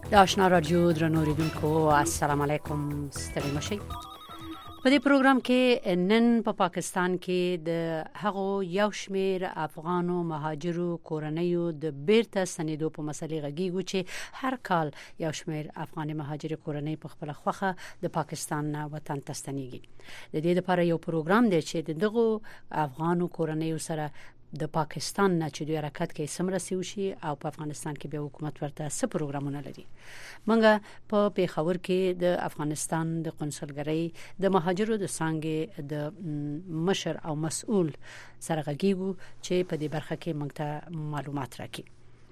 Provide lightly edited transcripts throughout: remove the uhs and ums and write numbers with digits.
د آشنا رادیو درنو اوریدونکو السلام علیکم، ستړي مشئ. په دې پروګرام کې نن په پاکستان کې د هغو یو شمیر افغانو مهاجرو کورنیو د بیرته ستنېدو په مسلې غږیږو چې هر کال یو شمیر افغاني مهاجر کورنۍ په خپل خوخه د پاکستان وطن ته ستنېږي. د دې لپاره یو پروګرام دی چې دغه افغانو کورنیو سره د پاکستان نه چې دوی حرکت کې سمرسي وشي او په افغانستان کې به حکومت ورته څه پروګرامونه لري. منګه په پیښور کې د افغانستان د قونسلګرۍ د مهاجرو د څنګه د مشر او مسؤل سره غږیږو چې په دې برخه کې موږ ته معلومات راکړي.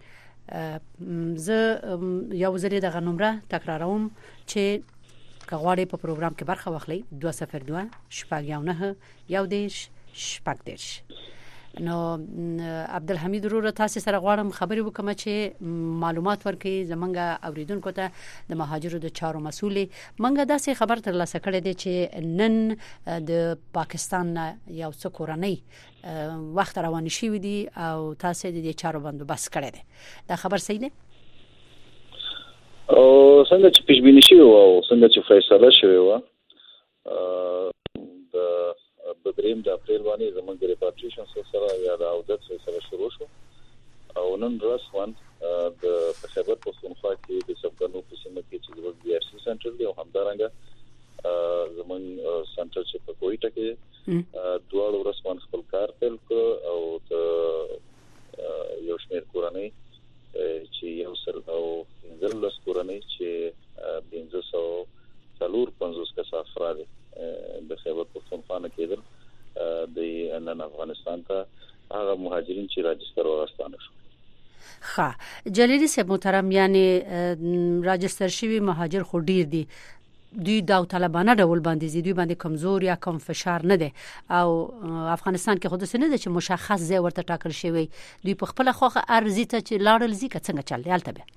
زه یو ځل د نمبر تکراروم چې کغواړي په پروګرام کې برخه واخلي 202 شپږ 11 شپږ. نو عبدالحمید وروره تاسو سره غواړم خبرې وکم چې معلومات ورکړي زمونږ اوریدونکو ته د مهاجرو د چارو مسؤلې. منګه داسې خبر ترلاسه کړې ده چې نن د پاکستان یو څو کورنۍ وخت روان شي دي او تاسو د دې چارو بندوبست کړی دی. دا خبر صحیح دی؟ او څنګه چې پیشبینی شوی او څنګه چې فیصله شوی و د دریم د اپریل باندې زموږ د ریپارټیشن سره یا د اودت سره شروع شو او نن رسمن د خیبر پښتونخوا کې د سبګنو په سیمه کې چې د بي ار سي سنټر دی او همدارنګه زموږ سنټر چې په کوټه کې دوه رسمن خپل کار پیل کړ او د یو شمېر کورنۍ چې یو سل او انځلس کورنۍ چې 1550 کس افراد د خیبر پښتونخوا نه کېدل د نن افغانستان ته هغه مهاجرین چې راجستر ورستانه شو. ښه جلیلی صاحب محترم، یعنی راجستر شوی مهاجر خو ډیر دي، دوی داوطلبانه ډول باندې دوی باندې کمزور یا کم فشار نه دي او افغانستان کې خود څه نه دي چې مشخص ځای ورته ټاکل شوی، دوی په خپل خوخه ارزي ته چې لاړل زی که څنګه چل یالته به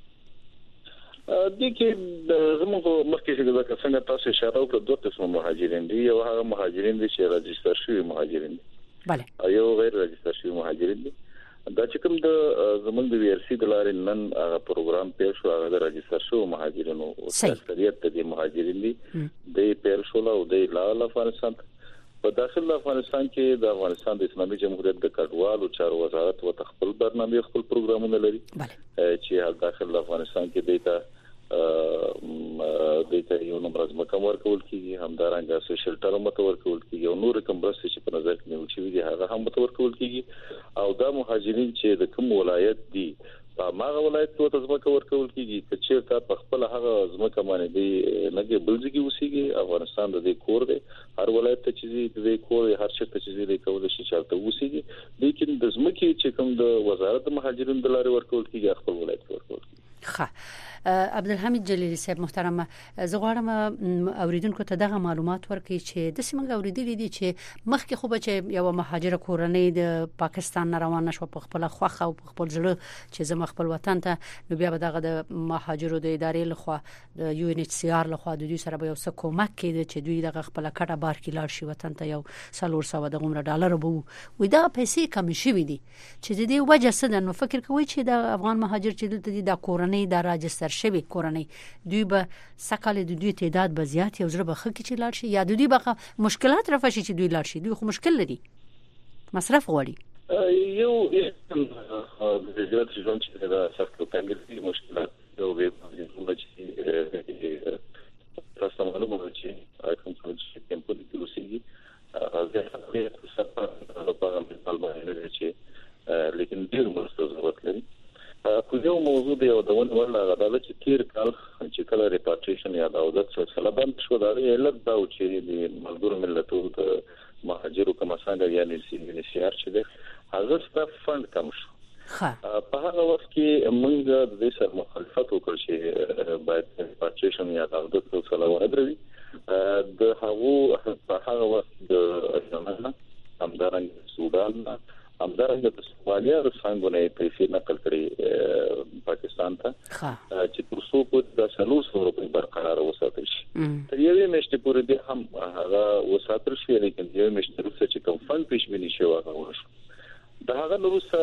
د کې زموږ مخکې څنګه تاسو اشاره وکړه دوه قسم مهاجرین دي. یو هغه مهاجرین دي چې راجستر شوی مهاجرین دي، bale، او یو غیر راجستر شوی مهاجرین دي. دا چې کوم د زموږ د وی ار سی د لارې نن هغه پروګرام پیل شو، هغه د راجستر شوی مهاجرینو او اکثریت د مهاجرین دي د پیل شو او د لاله افغانستان په داخل افغانستان کې د افغانستان د اسلامي جمهوریت د کډوالو چارو وزارت او خپل برنامه خپل پروګرامونه لري چې داخل افغانستان کې دیتا یو نمبر از مکم ورکول کیږي، همدارنګه سوشل ټرم ورکول کیږي او نور کوم برسته چې په نظر کې نیول شوی دي هغه هم ورکول کیږي. او دا مهاجرین چې د کوم ولایت دي په هغه ولایت ته ځمکه ورکول کیږي چې تا په خپل هغه ځمکه باندې دی نه بلځي اوسېږي. افغانستان د دې کور دی، هر ولایت ته چې د کور هر څه ته چې دی کول شي چالتته اوسېږي، لیکن د ځمکې چې کوم د وزارت مهاجرین د لارې ورکول کیږي خپل ولایت ورکول کیږي. ښه عبدالحمید جلیلی صاحب محترم، زه غواړم اوریدونکو ته دغه معلومات ورکړي چې د سیمه اوریدلې دي چې مخکې خو به چې یو مهاجر کورنۍ د پاکستان روان شو په خپل خوخه او په خپل ځړه چې زما خپل وطن ته، نو بیا به دغه د مهاجرو د ادارې لخوا د یو ان ایچ سی آر لخوا د دوی سره به یو څه کومک کړي چې دوی دغه خپل کټه بار کې لاړ شي وطن ته. یو $400 به وي دا پیسې کم شي دي چې د دې وجه څه ده. نو فکر کوي چې د افغان مهاجر چې دلته دي د کورنۍ د راجستر شوی کورنۍ دوی به سکهاله د دوی تعداد به زیات یو زړه به خکې چې لاړ شي یا د دوی به مشکلات رافشي چې دوی لاړ شي. دوی خو مشکل لري، مصرف غواړي. یو د زیات ژوند چې دا سخت کېږي مشکلات یو به چې تاسو معلومه چې کوم څه چې په دې کې اوسېږي هغه څه په مثال باندې چې لیکن ډېر مرسته ضرورت لري. خو یو موضوع دی او د ونه غواړم چې تیر کال چې کله ریپارټیشن یا د اودت سلسله بند شو دا علت دا چې د ملګرو ملتونو د مهاجرو کوم څنګه یعنی سی آر چې د هغه ستاف فند کم شو. په هغه وخت کې موږ د دې سره مخالفت وکړ چې باید ریپارټیشن یا د اودت سلسله ودروي. د هغه په هغه وخت د افغانستان همدارنګه سودان همدارنګه د سومالیا څنګه پیسې نقل کړي پاکستان ته چې تر څو په 300 روپۍ برقرار وساتل شي. تر یوې میاشتې پورې به هم هغه وساتل شي، لیکن یوې میاشتې وروسته چې کوم فند پیشبینی شوی هغه ورشو د هغه وروسته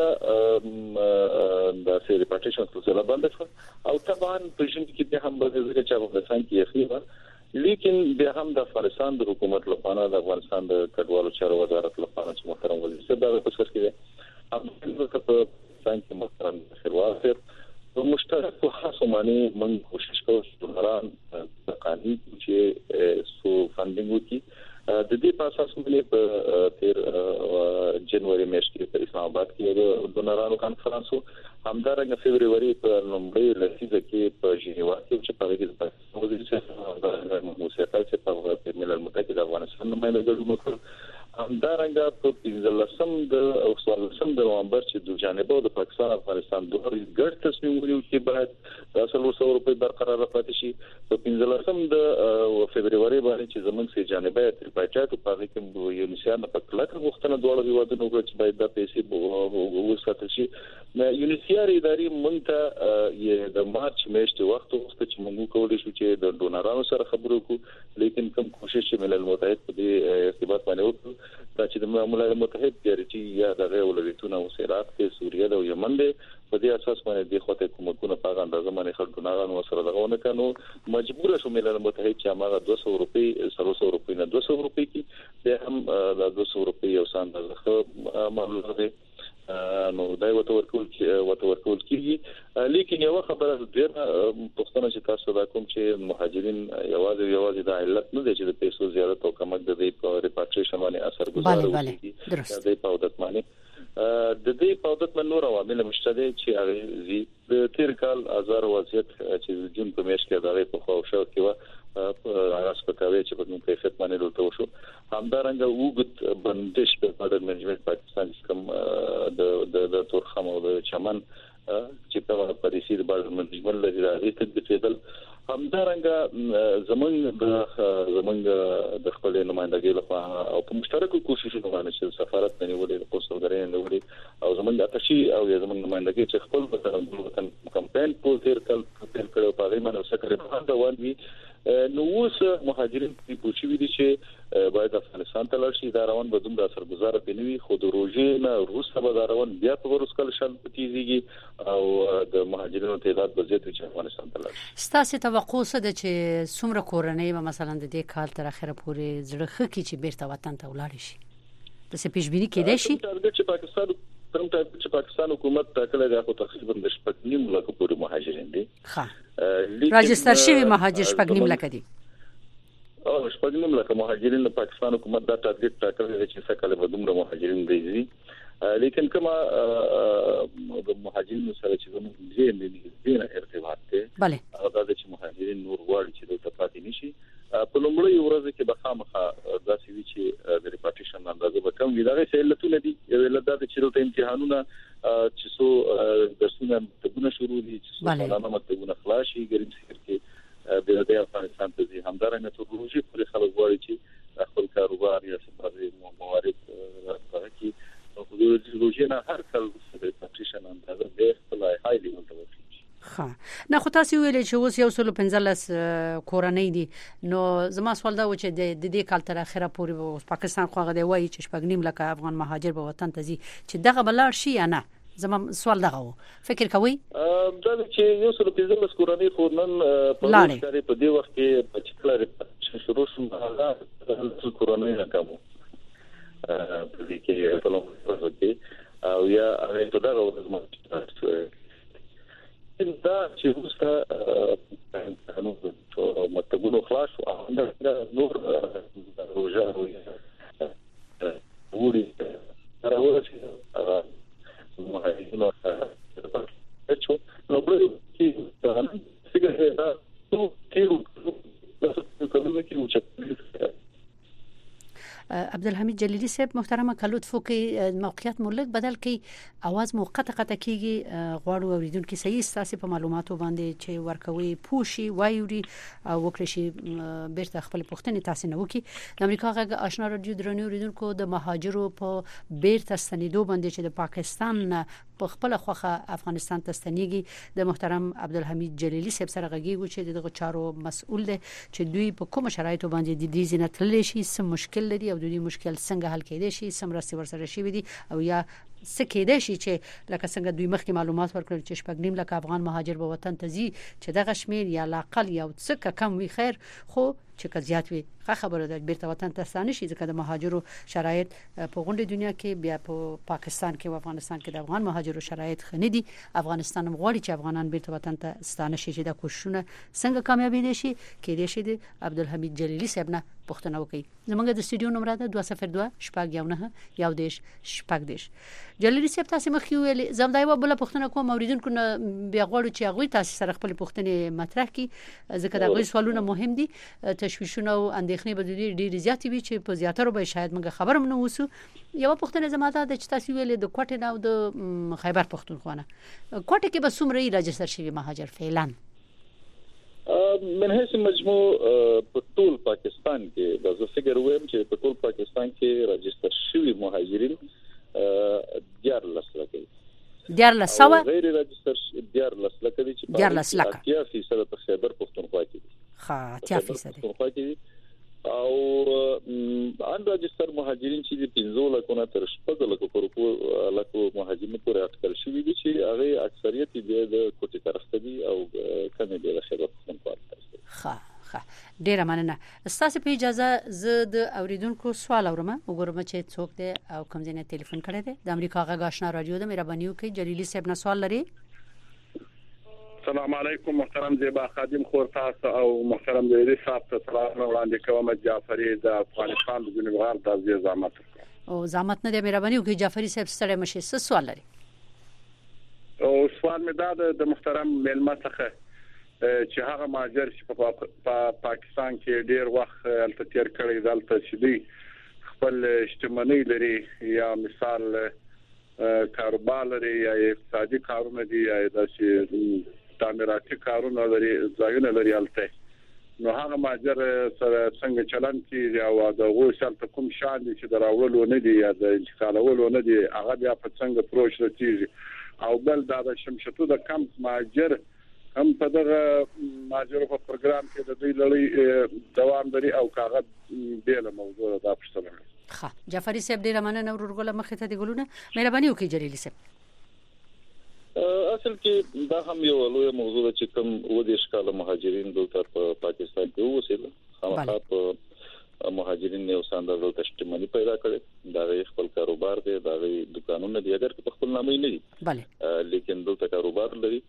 د ریپارټیشن سلسله بند شو او طبعا په ژوند کې به هم به ځکه چې افغانستان کې اخیرا لیکن به هم د افغانستان د حکومت لپاره د افغانستان د کډوالو چارو وزارت لپاره چې محترم وزیر صاحب دا په څیر کې هم په افغانستان کې محترم خیرواتر په مشترک خاصه معنی موږ کوشش کوو چې دمران د قانون چې سو فندینګ وکړي د دې په اساس باندې په تیر جنوري میاشت کې په اسلام آباد کې د دونرانو کانفرنس همدارنګه فبراير په لومړۍ لسیزه کې په ژنیوا کې چې په دې ځای د موسیقي چې په ملل متحد د افغانستان نمائنده ګډون وکړ همدارنګه په 15 د نومبر چې د جانبو د پاکستان افغانستان دوه ګډ تصمیم ونیو چې باید د 300 روپۍ برقرار پاتې شي په 15 د فبراير باندې چې زمونږ سي جانبه اتفاقات په هغه کې یو نشانه په کلکه غوښتنه دوه هیوادونو وکړي چې باید د پیسې وساتل شي یونیسیار اداري مونږ ته د مارچ میاشتې وخت چې موږ کولای شو چې د ډونرانو سره خبرو وکړو لیکن کوم کوشش چې ملل متحد په دې ارتباط باندې وکړ چې د ملل متحد پیارټي یا د غوړولیتونو او سیرات کې سوریه او یمن دی په دې اساس باندې د خپل حکومتونو په اندازه باندې خلک ډونرانو سره دغونه کانو مجبور شو ملل متحد چې هغه 200 روپۍ 300 روپۍ نه 200 روپۍ کې به هم د 200 روپۍ یو سان دغه معلومه ده نو دا وته ورکول کیږي لیکن یو خبره ډیر پښتنه چې تاسو دا کوم چې مهاجرین یوازې د علت نه دي چې د پیسو زیادت او کمک د دې په ریپارټیشن باندې اثر گذار وي د دې په عادت باندې د دې په عادت باندې نور عوامل مشته دي چې هغه د تیر کال آزار وضعیت چې جون په میاشت کې دغه په خوښو کې راس پکاوي چې په نوم کیفیت باندې لوټو شو همدارنګه وګت بندش په بادر منیجمنت پاکستان کوم د تورخم او د چمن چې په پالیسي د بادر منیجمنت لري راځي تدبیرل همدارنګه زمونږ د خپل نمائندګۍ لپاره او په مشترکو کوششونو باندې چې سفارت باندې ولې قوسلګرۍ نه ولې او زمونږ اتشي او زمونږ نمائندګۍ چې خپل وطن کمپاین په تیر کال کړو په غیمه نو سکرټ دا وایي نو اوس مهاجرین په پوښتنه دي چې باید افغانستان ته لاړ شي دا روان به دومره اثرګذار بنوي خو د روزي نه روسه به دا روان بیا په ورسکل شل پتیږي او د مهاجرینو تعداد به زیات چې افغانستان ته لاړ شي ستاسو توقع څه ده چې څومره کورنۍ به مثلا د دې کال تر اخره پورې زړه خکې چې بیرته وطن ته ولاړ شي د څه پیشبینی کېدای شي چې پاکستان حکومت ټاکلې ده خو تقریبا د 9 لک پورې مهاجرین دي ښه راجستر شوی مهاجر 9 لک دي او 9 لک مهاجرین د پاکستان حکومت دا ټارګټ ټاکلې ده چې سکهاله به دومره مهاجرین دی لیکن کما د مهاجرینو سره چې زموږ دې ارتباط ته bale او دا چې مهاجرین نور وړي چې د تفاتی نشي په لومړی ورځ کې به خامخا داسې وی چې د ریپارټیشن اندازه به کم وي دا څه علتونه دي یو علت دا چې د امتحانونه چې سو درسونه مکتبونه شروع دي چې سلامه مکتبونه خلاصي ګریم سیر کې د افغانستان ته دي همدارنګه ټولوژي پر خلک وایي چې خپل کاروبار یا سپارې موارد راځي او د ټولوژي نه هر کال د ریپارټیشن اندازه به خپل هاي لیول ته ها نه خو تاسو ویل چې اوس 115 کورنۍ دي نو زما سوال دا و چې د دې کال تر اخره پورې پاکستان خوغه دی وایي چې 9 لک افغان مهاجر به وطن ته ځي چې دغه بلار شي یا نه زما سوال دغه و فکر کوي دا چې 115 کورنۍ خو نن په دې وخت کې په چکلار شروع شو هغه کورنۍ راکمو په دې کې په لومړي کې او یا هغه په دغه ورځ دا چې وسته نو مکتبونو خلاص او دا نور روزه وړي راوړل شي مهاجرینو سره نو بل چې څنګه دا ټول کې عبدالحمید جلیلی صاحب محترمه کلود فوکي موقعیت مولک بدل کی आवाज مو قطع کیږي غواړو اوریدونکو صحیح ستاسو په معلوماتو باندې چې ورکوي پوشي وایوري او وکړي بیرته خپل پښتني تاسو نه وکي د امریکا غږ آشنا رادیو درنو اوریدونکو د مهاجرو په بیرته ستنیدو باندې چې د پاکستان په خپل خوخه افغانستان ته ستنیږي د محترم عبدالحمید جلیلی صاحب سره غږیږو چې دغه چارو مسؤل دی چې دوی په کوم شرایطو باندې د دې زینت للی شي سم مشکل لري او د دې مشکل څنګه حل کېدای شي سم راسي ورسره شي ودی او یا سکیده شي چې لکه څنګه دوی مخکې معلومات ورکړل چې شپږ نیم لک افغان مهاجر به وطن ته ځي چې دغه شمیر یا لاقل یو څه کم وي خیر خو چې کزيات وي خبره ده بیرته وطن ته ستانه شي ځکه د مهاجرو شرایط په غونډه دنیا کې بیا په پاکستان کې او افغانستان کې د افغان مهاجرو شرایط خنه دي افغانستان غواړي چې افغانان بیرته وطن ته ستانه شي چې د کوششونه څنګه کامیابی دي شي کې دي شي د عبدالحمید جلیلی صاحب نه پوښتنه وکړي زمونږ د استودیو نمبر ده 202 شپږ یو نه یو دیش شپږ دیش جلیلی صاحب تاسو مخکې ویل زمدای و بل پوښتنه کوم اوریدونکو بیا غواړو چې هغه تاسو سره خپل پوښتنې مطرح کړي ځکه دا غوښ سوالونه مهم دي تشویشونه او اندېښنې به ډېر زیات وي چې په زیاتره به شاید موږ خبرم نه وسو یو پوښتنه زماده د چې تاسو ویل د کوټې نه او د خیبر پښتونخوا کوټې کې به څومره راجستر شوی مهاجر فعلا من حیث مجموع په ټول پاکستان کې د زه فکر ویم چې په ټول پاکستان کې راجستر شوی مهاجرین 14 لکه غیر راجستر 14 لکه دي چې 14% په خیبر پښتونخوا کې دي ها 10% او ان راجستر مهاجرین چې 15 لکه نه تر 16 لکه پورې لکه مهاجرین پورې اټکل شوی دي چې هغه اکثریت د کوټې طرف ته دي او کمه دي د خیبر پښتونخوا ښه ډیره مننه ستاسو په اجازه زه د اوریدونکو سوال اورم وګورم چې څوک دی او کوم ځای نه ټلیفون کړی دی د امریکا غږ آشنا رادیو د مهرباني وکړئ جلیلی صاحب نه سوال لري السلام علیکم محترم زیبا خادم خور تاسو او محترم جلیلی صاحب ته سلام وړاندې کوم جعفری د افغانستان د جنوب غرب د عزیز زحمت او زحمت نه دی مهرباني وکړئ جعفری صاحب ستړي مشه څه سوال لري او سوال مې دا د محترم ملما څخه چې هغه مهاجر چې په پاکستان کې ډیر وخت الته تیر کړی دلته چې دی خپل اجتماعي لري یا مثال کاروبار لري یا اقتصادي کارونه دي یا داسې تعمیراتي کارونه لري ځایونه لري الته نو هغه مهاجر سره څنګه چلن کیږي او د غوښتل ته کوم شان دي چې دراولو نه دي یا د انتقالولو نه دي هغه بیا په څنګه پروش راځي او بل دا د شمشتو د کم مهاجر هم په دغه مهاجرو په پروګرام کې د دوی لړۍ دوام لري او کاغذ بیل موضوع دا پښتنه ښه جعفری صاحب ډیره مننه ورغله مخه ته دی ګلونه مهرباني وکړئ جلیلی صاحب اصل کې دا هم یو لوی موضوع ده چې کوم ودیش کاله مهاجرین دلته په پاکستان کې اوسېدل خامخا په مهاجرین یو ساندار تشتمنی پیدا کړي دا خپل کاروبار دی دا دکانونه دي اگر په خپل نامه نه دي بله لیکن دلته کاروبار لري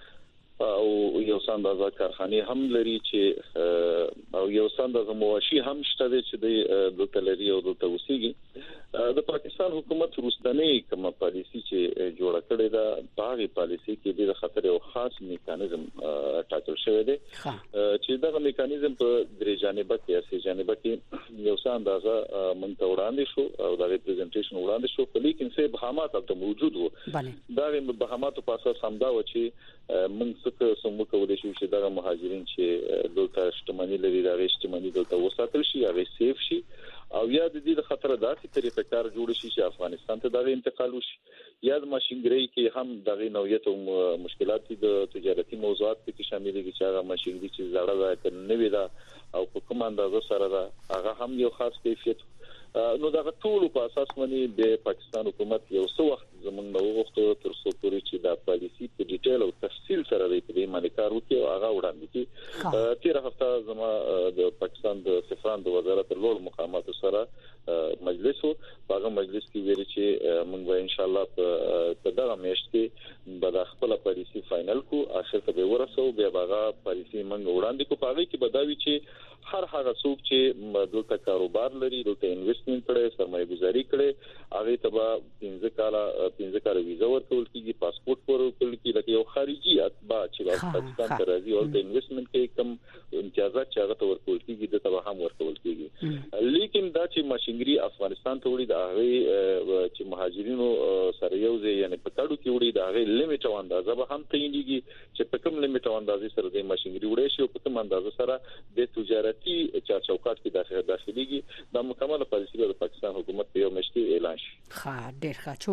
او یو ساندازه کارخانه هم لري چې او یو ساندازه مواشي هم شته چې د تلری او د توسيږي د پاکستان حکومت روستنی کومه پالیسی چې جوړه کړې ده هغه پالیسی کې د خطر او خاص میکانیزم ټاکل شوی دی چې دا میکانیزم په درې جانبه کې اسی جانبه کې یو ساندازه منته وړاندې شو او د ریپرزنټیشن وړاندې شو لیکن څه بهامات ته موجود وو دا بهامات په اساس همدا و چې من څه سمو کولای شي چې دا مهاجرین چې دلته شتمنۍ لري دا شتمنۍ دلته وساتل شي هغه سیف شي او یا د دې د خطر داسې طریقه کار جوړ شي چې افغانستان ته دا انتقال وشي یا د ماشینګری کې هم دغه نوعیت او مشکلات د تجارتي موضوعات کې شامل دي چې هغه ماشینګری چې زړه ده نوې ده او په کوم اندازه سره ده هغه هم یو خاص کیفیت نو دا ټول په اساس باندې د پاکستان حکومت یو څو وخت زمونږ نو وخت تر څو پورې چې دا پالیسی په ډیټیل او تفصیل سره د دې باندې کار وکړي او هغه وړاندې کړي تیر هفته زما د پاکستان د سفارت د وزارت لوړ مقامات سره مجلس وو هغه مجلس کې ویل چې موږ به ان شاء الله په دغه میاشت کې به د خپل پالیسی فائنل کو اخر ته به ورسو بیا هغه پالیسی موږ وړاندې کو پاره کې بداوی چې هر هغه څوک چې دلته کاروبار لري دلته انویسټمنټ کړي سرمایه گذاري کړي هغه ته به 15 کال ویزا ورکول کیږي پاسپورت ورکول کیږي لکه یو خارجي اتباع چې پاکستان ته راځي او د انویسټمنټ کې کم امتیازات چې هغه ته ورکول کیږي د ته هم ورکول کیږي لیکن دا چې ماشینګری افغانستان ته وړي دا هغه چې مهاجرینو سره یو ځای یعنی په کډو کې وړي دا هغه لیمټ او اندازه به هم تعینېږي چې په کوم لیمټ او اندازې سره د ماشینګری وړي شي او په کوم اندازه سره د تجارتي چوکاټ کې داخليږي دا مکمل پالیسی د پاکستان حکومت په یو مشتي اعلان شي ښه ډېر ښه چې واضح شي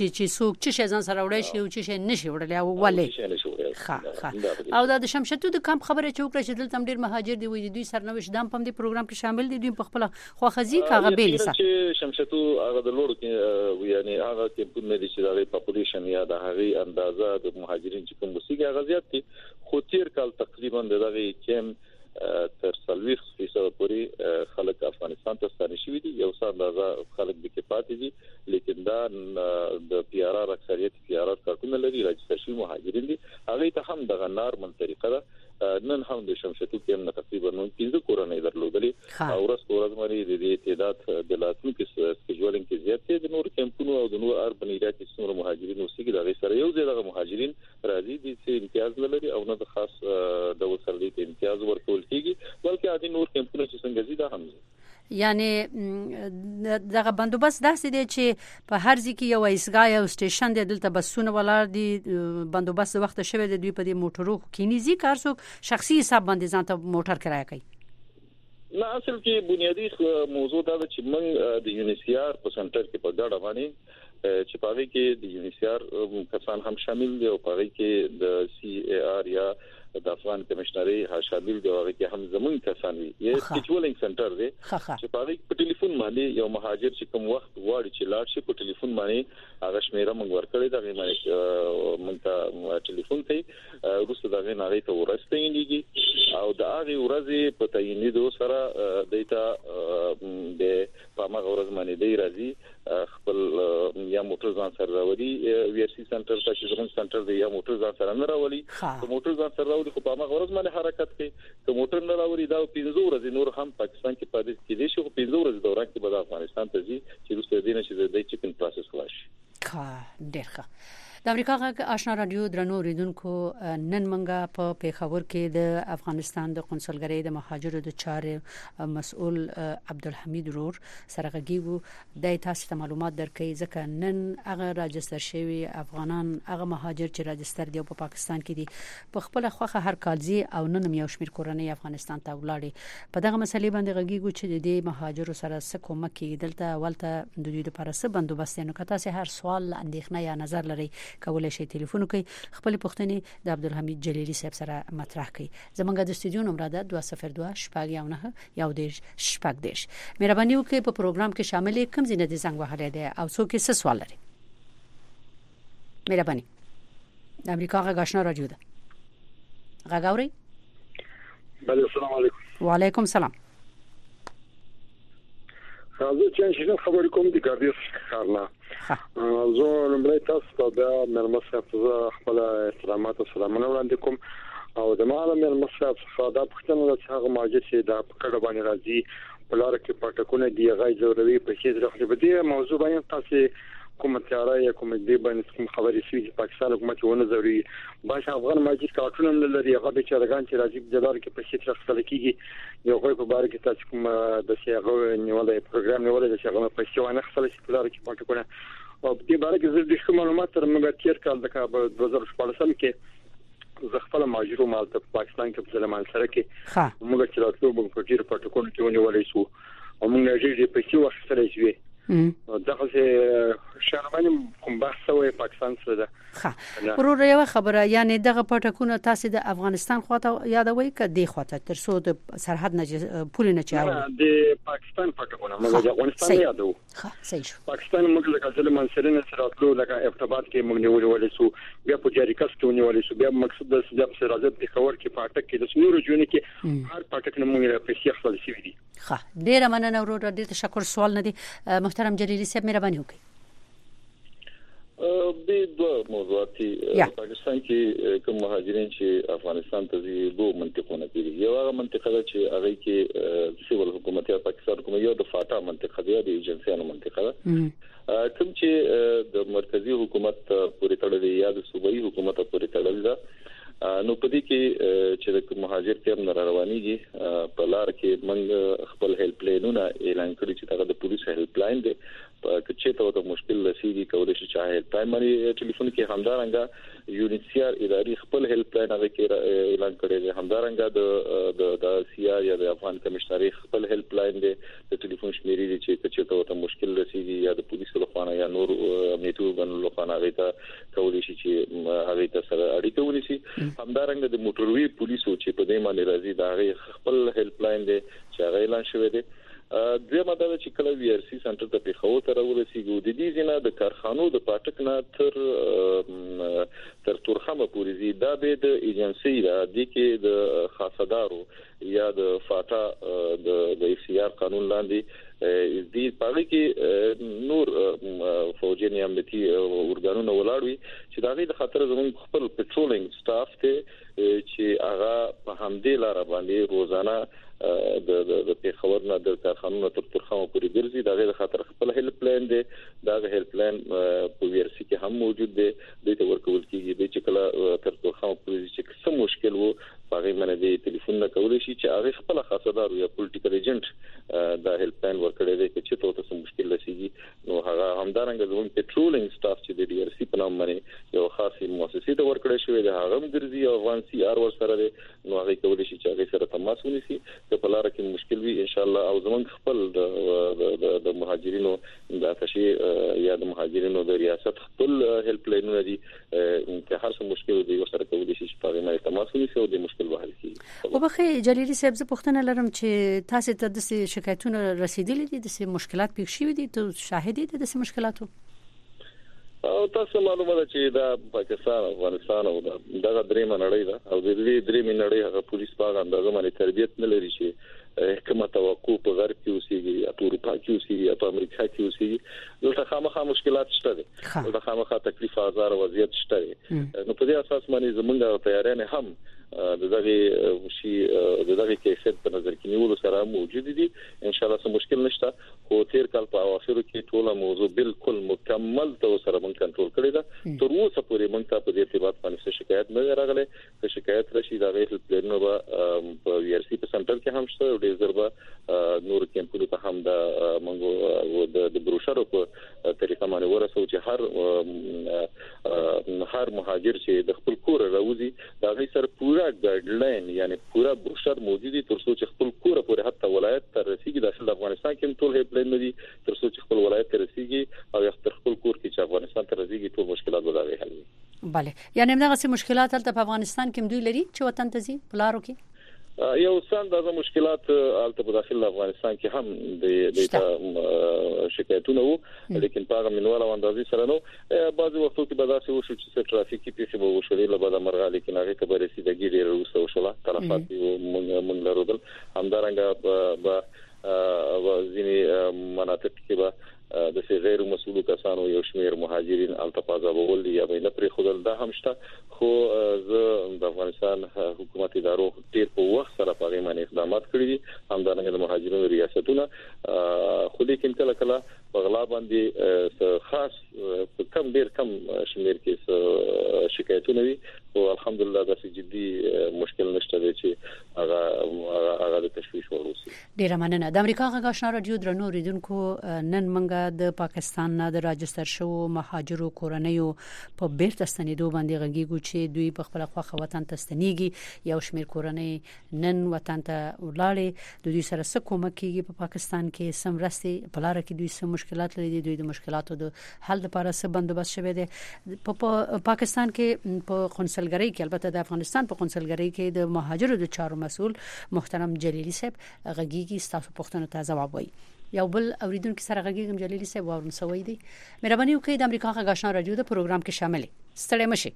چې څوک چې ځان سره وړي شي او چې نشي وړل او ولې او د شمشتو د کم خبره چې وکړه چې دلته ډیر مهاجر دی وي دوی سرنوشت دام په دې پروګرام کې شامل دي دوی په خپل خوخزي کاغه بیل چې شمشتو هغه د لوړو کې یعنی هغه کې په ملي چې د پاپولیشن یا د هغه اندازه د مهاجرین چې کوم وسیګه غزيات دي خو تیر کال تقریبا دغه کم تر 40% پورې خلک افغانستان ته ستانه شوي دي یو څه اندازه خلک د کې پاتې دي لیکن دا د پی آر آر اکثریت پی آر آر کارتونه لري راځي چې مهاجرین دي هغه ته هم د نارمل طریقه ده نن هم د شمشتو کې هم تقریبا 15 کورنۍ درلودلې او ورځ باندې د دې تعداد د لاتونو کې سکیجولینګ کې زیات دي د نور کمپونو او د نور اربن ایریا کې څومره مهاجرین اوسېږي دا سره یو ځای د مهاجرین راځي چې امتیاز لري او نه د خاص د وسرلي امتیاز ورکول کیږي بلکې عادي نور کمپونه چې څنګه زیاده هم یعنی دغه بندوبست داسې دی چې په هر ځای کې یو ایسګا یو سټیشن دی دلته بسونه ولاړ دي بندوبست وخت شوه د دوی په دې موټرو کې نيزي کار څوک شخصي حساب باندې ځان ته موټر کرایه کوي نه اصل کې بنیادی موضوع دا چې موږ د یونیسیار په سنټر کې په ډاډه باندې چې پاره کې د یونیسیار کسان هم شامل دي او پاره کې د سی ای آر یا د افغان کمشنري ها شامل دي او کې هم زمون کسان وي یې سکیجولینګ سنټر دی چې په ټلیفون باندې یو مهاجر چې کوم وخت واړي چې لاړ شي په ټلیفون باندې هغه شمیره موږ ورکړی دا موږ ته ټلیفون کوي وروسته دا غوښتنه ته ورستېږي او دا هغه ورځې په تعینیدو سره دیتا د پامه ورځ باندې دی راځي خپل یا موټر ځان سره راوړي وی آر سی سنټر ته چې زموږ سنټر دی یا موټر ځان سره نه راوړي موټر ځان سره راوړي خو په هغه ورځ باندې حرکت کوي که موټر نه راوړي دا 15 ورځې نور هم پاکستان کې پاتې کېدي شي خو 15 ورځې دوران کې به افغانستان ته ځي چې روسي دینه چې د چیکن پروسس خلاص شي ډېر د امریکا غږ آشنا رادیو درنو ریدونکو نن منګه په پیښور کې د افغانستان د قونسلګرۍ د مهاجرو د چارې مسؤل عبدالحمید رور سره غږیږو د تاسو ته معلومات درکې ځکه نن هغه راجستر شوی افغانان هغه مهاجر چې راجستر دی په پاکستان کې دي په خپل خوخه هر کالزي او نن یو شمیر کورنۍ افغانستان ته ولاړي په دغه مسلې باندې غږیږو چې د مهاجرو سره څه کومک دلته ولته د دوی لپاره څه بندوبست نه کته سه هر سوال اندېښنه یا نظر لري کولای شي ټلیفون کوي خپل پوښتنې د عبدالحمید جلیلی صاحب سره مطرح کړي زمونږ د استودیو نمبر ده 202 شپږ یو نه یو دیش شپږ دیش مهرباني وکړئ په پروګرام کې شامل کم زینه د زنګ وهلې ده او څوک څه سوال لري مهرباني د امریکا غږ آشنا رادیو ده غاوري بله السلام علیکم وعلیکم السلام زه چې خبرې کوم د ګاډي ښکارنا زه لمړی تاسو ته د مرمسه په خپل احترامات او سلامونه وړاندې کوم او د مال مرمسه څخه دا پښتنه چې هغه ماجر چې د پکړه باندې راځي په لار کې پټکونه دی غي ضروري په هیڅ راځي په دې موضوع باندې تاسو کوم تیارا یا کوم دې باندې کوم خبرې شي چې پاکستان حکومت ونه ضروري باشه افغان ماجر کارتونه لري هغه به چرګان چې راځي د لار کې په هیڅ راځي کیږي یو غوښه په بار کې تاسو کوم د سیاغو نیولې پروګرام نیولې چې هغه په شوانه خپل چې په لار کې پټکونه او په دې باره کې زه د کوم معلومات تر موږ تیر کال د 2014 کې زه خپل ماجرو مال ته پاکستان کې په ځلمان سره کې موږ چې راتلو موږ په ډیر پټکونه کې ونیولې شو او موږ نه ډېر په څو وخت سره شوې دغه شرمنه کوم بحث وې پاکستان سره ده ورور یو خبره یعنی دغه پټکونه تاسو د افغانستان خواته یادوي ک دی خواته تر څو د سرحد نه پول نه چاوي د پاکستان پټکونه موږ د افغانستان یادو صحیح شو پاکستان موږ له کله منصرین سره راتلو لکه ارتباط کې موږ نیولې سو بیا په جاری کس کې نیولې سو بیا مقصد د سجاب سره راځي په خبر کې پټک کې د سنورو جون کې هر پټک نه موږ په شیخ خپل سی وی ډیر مننه ورور ډیر تشکر سوال نه دي محترم جلیلی صاحب مهرباني وکړئ د دوه موضوعات پاکستان کې کوم مهاجرین چې افغانستان ته ځي دوه منطقونه دي یو هغه منطقه ده چې هغه کې سیول حکومت یا پاکستان کوم یو د فاټا منطقه دی د ایجنسیانو منطقه ده کوم چې د مرکزی حکومت پورې تړلې یا د صوبایي حکومت پورې تړلې ده نو په دې کې چې د مهاجر کې هم روانيږي په لار کې موږ خپل هیلپ لاینونه اعلان کړی چې دا د پولیس هیلپ لاین دی چې ته مشکل لسیږي کولای شي چې هیلپ لاین باندې ټلیفون کې همدارنګه یونیسیار اداري خپل هیلپ لاین هغه کې اعلان کړی دی همدارنګه د سی آر یا د افغان کمشنري خپل هیلپ لاین دی د ټلیفون شمیرې دي چې ته مشکل لسیږي یا د پولیسو لخوا یا نور امنیتي ورګانو لخوا هغه ته کولای شي چې هغه ته سره اړیکه ونیسي همدارنګه د موټروي پولیسو چې په دې باندې راځي دا خپل هیلپ لاین دی چې هغه اعلان شوی دی دغه دا چې کله وی آر سی سنټر ته په خو ته ورسیږي د دې ځینه د کارخانو د پټک نه تر تورخمه پورې زی دا به د ایجنسی را دي کې د خاصدارو یا د فاټا د ای سی آر قانون لاندې دې پاره کې نور فوجي امنیتي ورګانونه ولاړوي چې دا غي د خطر زموږ خپل پټرولینګ سټاف ته چې هغه په همدې لار باندې روزانه د پیښور نه د کارخانو تر ترخمه پورې ګرځي دا غیر خطر خپل هیلپ لاین دی دا هیلپ لاین په وی آر سی کې هم موجود دی د ته ورکول کیږي چې کله تر ترخمه پورې چې څه مشکل وو هغه باندې د ټلیفون نه کولای شي چې هغه خپل خاصدار یا پولیټیکل ایجنټ دا هیلپ لاین ورکړي دی چې ته څه مشکل لسیږي نو هغه همدارنګه زموږ پټرولینګ سټاف چې د ډي آر سی په نام باندې یو خاصه مؤسسه ته ورکړی شوی دی هغه هم ګرځي او افغان سی آر ور سره دی نو هغه کولای شي چې هغه سره تماس ونیسي په لار کې مشکل وي ان شاء الله او زمونږ خپل د مهاجرینو د تشي یا د مهاجرینو د ریاست خپل هیلپ لاینونه دي چې هر څه مشکل دی سره کولای شي چې په باندې تماس ونیسي او د مشکل وحل کړي او بخي جلیلی صاحب زه پوښتنه لرم چې تاسو ته د شکایتونو رسیدلي دي د مشکلات پیښ شوي دي ته شاهد دي د مشکلاتو او تاسو معلومه ده چې دا پاکستان افغانستان او دغه درېمه نړۍ ده او د دې درېمه نړۍ هغه پولیس په اندازه باندې تربیت نه لري چې حکومت توقع په غرب کې اوسېږي یا په اروپا کې اوسېږي یا په امریکا کې اوسېږي دلته خامخا مشکلات شته دي دلته خامخا تکلیف آزار وضعیت شته دي نو په دې اساس باندې زمونږ تیارانه هم دغه شي دغه کیفیت په نظر کې نیول سره موجود دي ان شاء الله څه مشکل نشته خو تیر کال په اواخرو کې ټوله موضوع بالکل مکمل تو سره مونږ کنټرول کړی دا تر اوسه پورې مونږ ته په دې ارتباط باندې شکایت نه راغله که شکایت راشي دا غیر پلانونه په وی آر سی په سنټر کې هم شته ډیر ضربه نور کیمپونو ته هم دا مونږ د بروشر په طریقه باندې ورسو چې هر مهاجر چې د خپل کور راوځي دا غي سره پورا ګایډلاین یعنی پورا بروشر موجود دي تر څو چې خپل کور پورې حتی ولایت ته رسیدي د افغانستان کې ټول هیلپ لاین دي تر څو چې خپل ولایت ته رسیدي او تر خپل کور کې چې افغانستان ته رسیدي ټول مشکلات به دا حل وي bale یعنی موږ څه مشکلات هلته په افغانستان کې دوی لري چې وطن ته ځي بلارو کې یو څنګه د مشکلات البته په داخل افغانستان کې هم د شکایتونه وو لیکن په هغه منوال او اندازې سره نو بعضي وختو کې به داسې وشو چې ټرافیکي پیښې به وشولې له بعده مرغه لیکن هغه ته به رسیدګي ډېر وروسته وشوله طرفات مونږ لرودل همدارنګه به ځینې مناطق کې به د غیر مسؤلو کسانو یو شمیر مهاجرین التفاظه بول یا بینه پر خودل دا هم شته خو زه د افغانستان حکومت ادارو ډیر په وخت سره په غوښمن اقدامات کړی دي همدارنګه د مهاجرینو ریاستونه خو لیکن کله په غلا باندې خاص کم ډیر کم شمیر کې شکایتونه وي او الحمدلله دا جدي مشکل نشته چې هغه د تشویش ورسي ډیر مننه د امریکا غږ آشنا رادیو درنو ریدونکو نن منګه د پاکستان نه د راجستر شو مهاجرو کورنیو په بیرته ستنېدو باندې غږیږو چې دوی په خپل خواخه وطن ته ستنېږي یو شمیر کورنۍ نن وطن ته ولاړې د دوی سره څه کومک کیږي په پاکستان کې سم رستي په لار کې دوی سم مشکلات لري دوی د مشکلاتو د حل لپاره څه بندوبست شوی دی په پاکستان کې په قونسلګرۍ کې البته د افغانستان په قونسلګرۍ کې د مهاجرو د چارو مسؤل محترم جلیلی صاحب غږیږي تاسو پوښتنه ته ځواب وایي یو بل اوریدونکو سره غږیږم جلیلی صاحب ورن سوي دي مهرباني وکړئ د امریکا غږ آشنا رادیو د پروګرام کې شامل ستړي مشي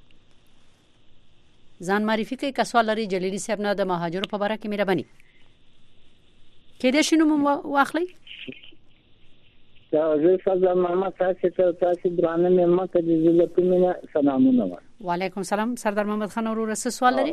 ځان معرفي کوي که سوال لري جلیلی صاحب نه د مهاجرو په اړه کې مهرباني کېدې شنو واخلي دا زه سلام محمد تاسو درانه مېما ته د زلتونه سلامونه وعلیکم السلام سردار محمد خان ورور څه سوال لري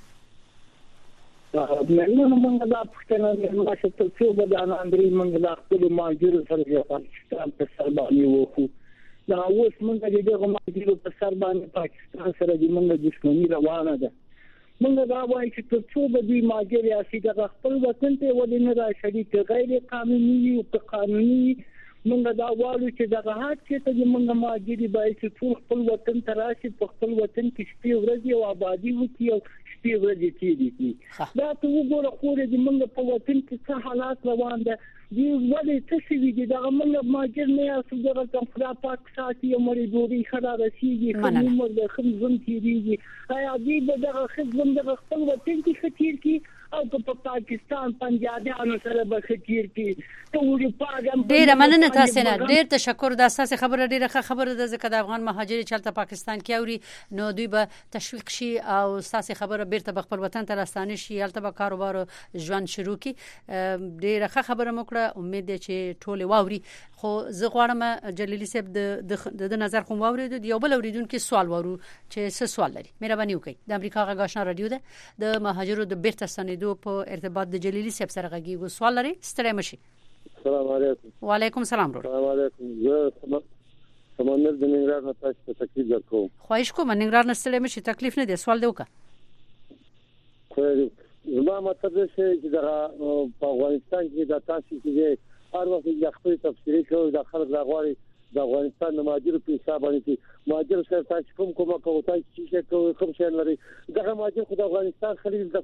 مېما موږ دا پښتنه مېما چې څو بدانه اندري موږ دا خپل ماجر سره د پاکستان په سر باندې وو دا اوس موږ دغه ماجر په سر باندې پاکستان سره د موږ دښمنی روانه ده موږ دا وایي چې څو به دوی ماجر یا چې د خپل وطن ته ولې نه راشي غیر قانوني او قانوني موږ دا وایو چې دغه هات چې ته موږ مهاجري باید چې ټول خپل وطن ته راشي په خپل وطن کې شپې ورځې او آبادي وکړي او شپې ورځې تېرې کړي دا ته وګوره خو دې موږ په وطن کې څه حالات روان دي دی ولې څه شي دي دا موږ مهاجر نه یاسو دغه خدا پاک ساتي او مری دوی خلا رسیږي کومه د خپل تیریږي آیا دې دغه خپل دغه خپل وطن کې خطیر کی او په پاکستان پنجابیانو سره به خطیر کی ته اروپا هم ډېر مننه تاسو نه ډېر تشکر د اساس خبره ډېره خبره ده ځکه د افغان مهاجر چلته پاکستان کې اوري نو دوی به تشویق شي او تاسو خبره بیرته خپل وطن ته راستانه شي البته به کاروبار ژوند شروع کی ډېر خبره مکړه امید ده چې ټول واوري خو زه غواړم جلیلی صاحب د نظر خو واوري یو بل اوریدونکو سوال وارو چې څه سوال لري مهرباني وکړئ د امریکا غږ آشنا رادیو ده د مهاجرو د بیرته ستنېدو په ارتباط د جلیلی صاحب سره غږیږو سوال لري ستړی مشي السلام علیکم وعلیکم السلام السلام علیکم زه سمندر د ننګرهار نه تاسو ته تکلیف درکوم خواهش کوم ننګرهار نه ستړی مشي تکلیف نه دی سوال دی وکړه خو زما مطلب چې دا په افغانستان کې د تاسو کې هر وخت د خپل تفسیری کوي د خلک راغوري د افغانستان د مهاجرو په حساب باندې مهاجر سره تاسو کومه کوي تاسو چې کوي کوم څه لري دغه مهاجر خو د افغانستان خلیل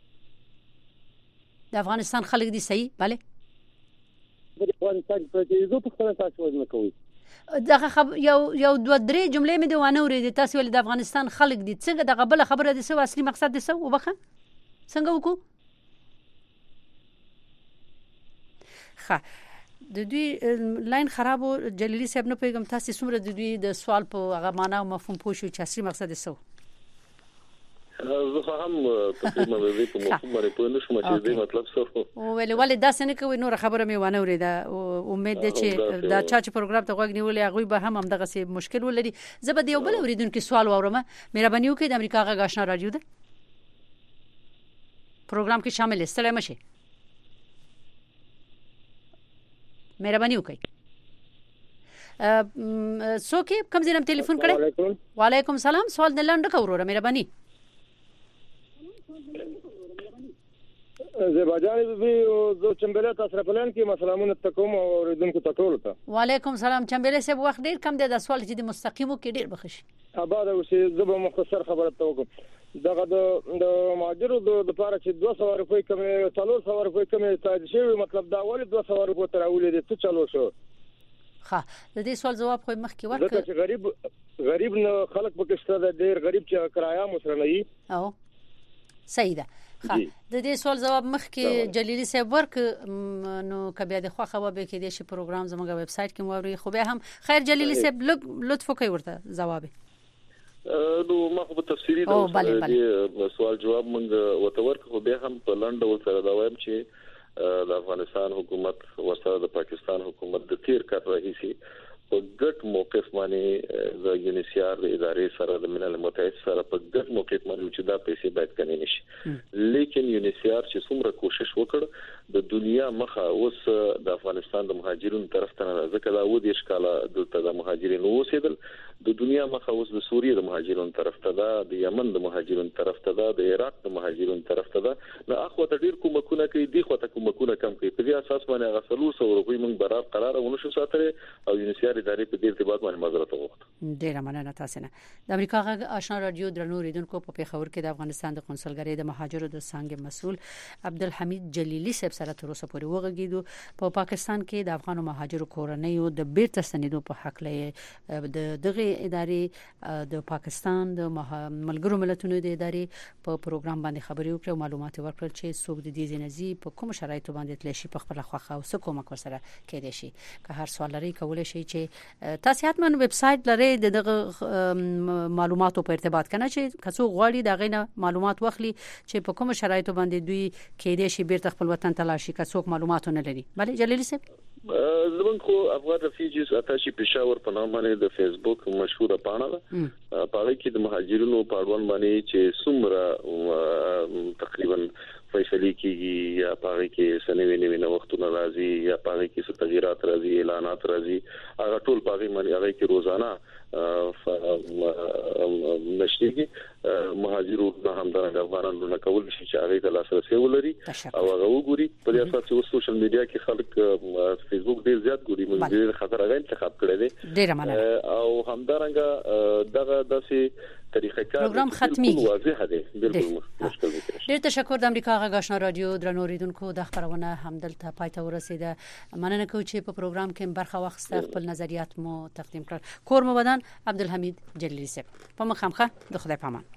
د افغانستان خلک دي صحیح bale د افغانستان په دې په خپل تاسو وزن کوي دغه یو دوه درې جملې مې دوانه ورېدې تاسو ول د افغانستان خلک دي څنګه دغه بل خبره دي سو اصلي مقصد دي سو وبخه څنګه وکړو ښه د دوی لاین خرابو جلیلی صاحب نه پیغام تاسو څومره د دوی د سوال په هغه معنا او مفهوم پوښیو چې اصلي مقصد دي سو زه هم تقریبا د دې په مفهوم باندې پوه نشم چې دې مطلب څه او ولې دا څنګه کوي نور خبره مې ونه اورېده امید ده چې دا چې پروګرام ته غوږ نیولې هغه به هم دغه سي مشکل ولري زه به یو بل اوریدونکو سوال واورم مهرباني وکړئ د امریکا غږ آشنا رادیو ده پروګرام کې شامل استلام شي مهرباني وکړئ څوک کوم ځینم ټلیفون کړی وعلیکم السلام سوال د لاندې کوروره مهرباني زباجان به چمبله تاسو پلان کې مسلمانانو تکوم او اوریدونکو ټول ته وعلیکم السلام چمبله صاحب وخت ډیر کم دی د سوال چې د مستقیمو کې ډیر بخښي اباد اوسې زبر مختصر خبره ته وکم دغه د مهاجرو د لپاره چې 200 روپۍ کم 300 روپۍ کم تاج شي مطلب دا ولې 200 روپۍ تراولې دي څه چالو شو ها د دې سوال جواب خو مخکې ورکړ دا چې غریب نه خلک پکې ستاسو ډیر غریب چې کرایه مسره نه وي او صحیح ده ها د دې سوال جواب مخکې جلیلی صاحب ورک نو کبه د خو خبره به کې د شي پروګرام زموږ ویب سټ کې موري خو به هم خیر جلیلی صاحب لطف کوي ورته جواب نو ما خو په تفصیلی د سوال جواب مونږ وتور خو به هم په لنډ ول سره دا وایم چې د افغانستان حکومت ورسره د پاکستان حکومت د تیر کار راهیسي په ګټ موقف باندې د یونیسیار د ادارې سره د ملل متحد سره په ګټ موقف باندې چې دا پیسې باید کني نشي لیکن یونیسیار چې څومره کوشش وکړ د دنیا مخه اوس د افغانستان د مهاجرونو طرف ته نه ځکه دا و دې ښکاله د مهاجرینو اوسېدل د دنیا مخه اوس د سوریې د مهاجرونو طرف ته دا د یمن د مهاجرونو طرف ته دا د عراق د مهاجرونو طرف ته دا نو اخو ته ډیر کومکونه کوي دی خو ته کومکونه کم کوي په دې اساس باندې هغه 300 روپۍ موږ قرار ونشو ساتره او یونیسیار ادارې په دې ارتباط باندې معذرت وغوښته ډیر مننه تاسو نه د امریکا غږ آشنا رادیو درنو ریدونکو په پیښور کې د افغانستان د قونسلګرۍ د مهاجرو د څنګه مسؤل عبدالحمید جلیلی صاحب سره تر اوسه پورې وغږیدو په پاکستان کې د افغان مهاجرو کورنۍ د بیرته ستنېدو په حق لې د دغه ادارې د پاکستان د ملګرو ملتونو د ادارې په پروګرام باندې خبري وکړه او معلومات ورکړل چې څوک د دې ځنځي په کوم شرایطو باندې تل شي په خپل خوخه او څه کومک ورسره کېدای شي که هر سوال لري کولای شي چې تاسو حتما ویب سټ لري دغه معلوماتو په ارتباط کنه چې کڅو غواړي دغه نه معلومات واخلي چې په کوم شرایطو باندې دوی کېدای شي بیرته خپل وطن ته لاړ شي کڅو معلومات نه لري bale جلیلی صاحب زمونږ خو افغان ریفیوجیز اتاشي پېښور په نام باندې د فیسبوک مشهوره پاڼه ده په هغه کې د مهاجرینو په اړوند باندې چې څومره تقریبا فیصله کیږي یا په هغه کې سنوي نوي وختونه راځي یا په هغه کې څه تغیرات راځي اعلانات راځي هغه ټول په هغه باندې هغه کې روزانه نشریږي مهاجرو همدارنګه افغانانو نه کول شي چې هغه د لاسرسي ولري او هغه وګوري په دې اساس چې سوشل میډیا کې خلک فیسبوک ډیر زیات ګوري موږ ډیر خطر هغه انتخاب کړی دی او همدارنګه دغه داسې طریقه کار پروګرام ختمي واضح دی بالکل مشکل دی. ډیر تشکر د امریکا غږ آشنا رادیو درنو اوریدونکو د خبرونه همدلته پاتې ورسیده. مننه کوم چې په پروګرام کې برخه واخیسته خپل نظریات مو تقدیم کړ. کور مو بدن عبدالحمید جلیلی صاحب په مخامخه د خدای پامان.